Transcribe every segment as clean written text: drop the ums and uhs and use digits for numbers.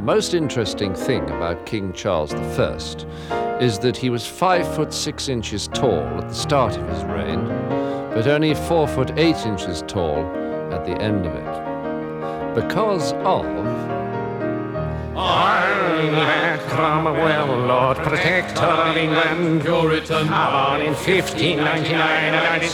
The most interesting thing about King Charles I is that he was 5'6" tall at the start of his reign, but only 4'8" tall at the end of it. Because of Cromwell, Lord Protector of England, Puritan, born in 1599 and died in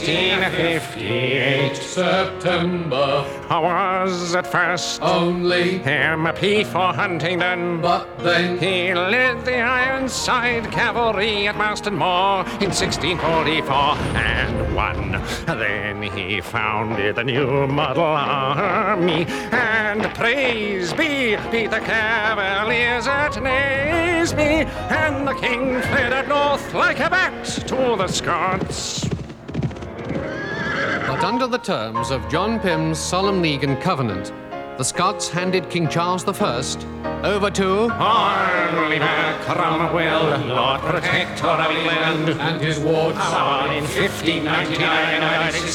1658. September Was at first only, MP for Huntingdon, but then he led the Ironside Cavalry at Marston Moor in 1644 and won. Then he founded the New Model Army, and praise be the Cavaliers at Naseby, and the King fled up north like a bat to the Scots. But under the terms of John Pym's Solemn League and Covenant, the Scots handed King Charles I over to Oliver Cromwell, Lord Protector of England, and his wards born in 1599 and died in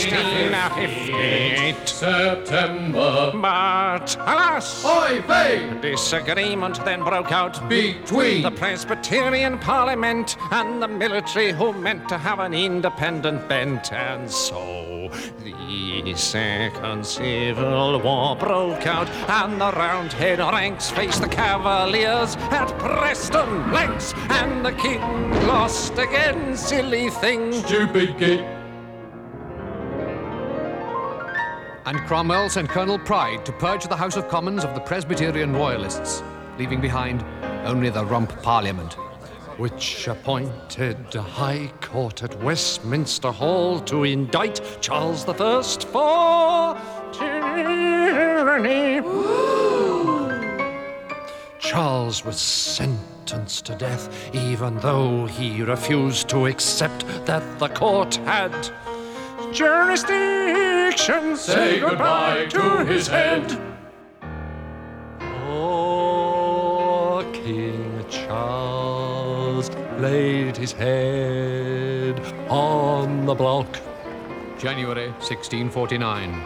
1658. September But alas, Oy vey disagreement then broke out between the Presbyterian Parliament and the military, who meant to have an independent bent, and so the Second Civil War broke out, and the Roundhead ranks faced the Cavaliers at Preston Lakes, and the King lost again, silly thing. stupid git. and Cromwell sent Colonel Pride to purge the House of Commons of the Presbyterian Royalists, leaving behind only the Rump Parliament. which appointed a High Court at Westminster Hall to indict Charles I for tyranny. Charles was sentenced to death, even though he refused to accept that the court had jurisdiction. Say goodbye to his head. Oh, King Charles laid his head on the block. January 1649.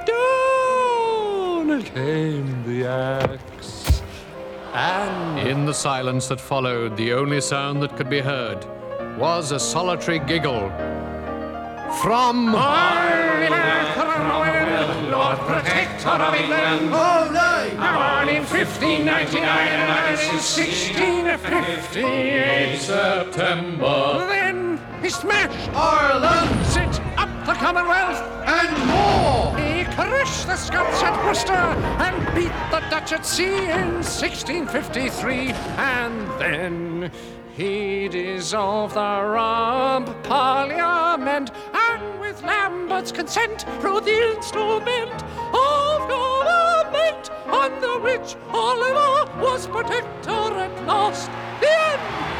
Down came the axe, and In the silence that followed, the only sound that could be heard was a solitary giggle from Lord Protector of England, Oh, nay! born in 1599 and died in 1658. September Then he smashed, Ireland set up the Commonwealth. and more. He crushed the Scots at Worcester and beat the Dutch at sea in 1653. And then he dissolved the Rump Parliament, and with Lambert's consent wrote the instrument of government, under which Oliver was protector at last. The end.